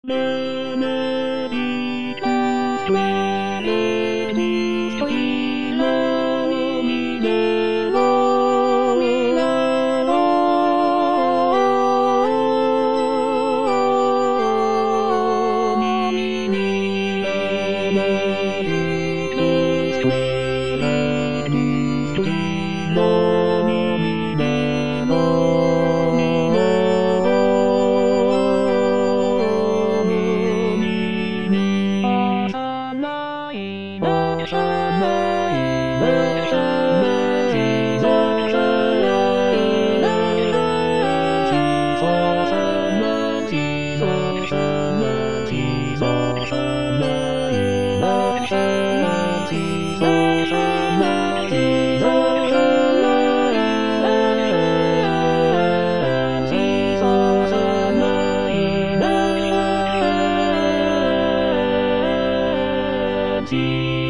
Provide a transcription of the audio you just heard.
Melody to sweet me, sweet love me, love me, love me, melody to sweet me, sweet love me, love me. Jesus.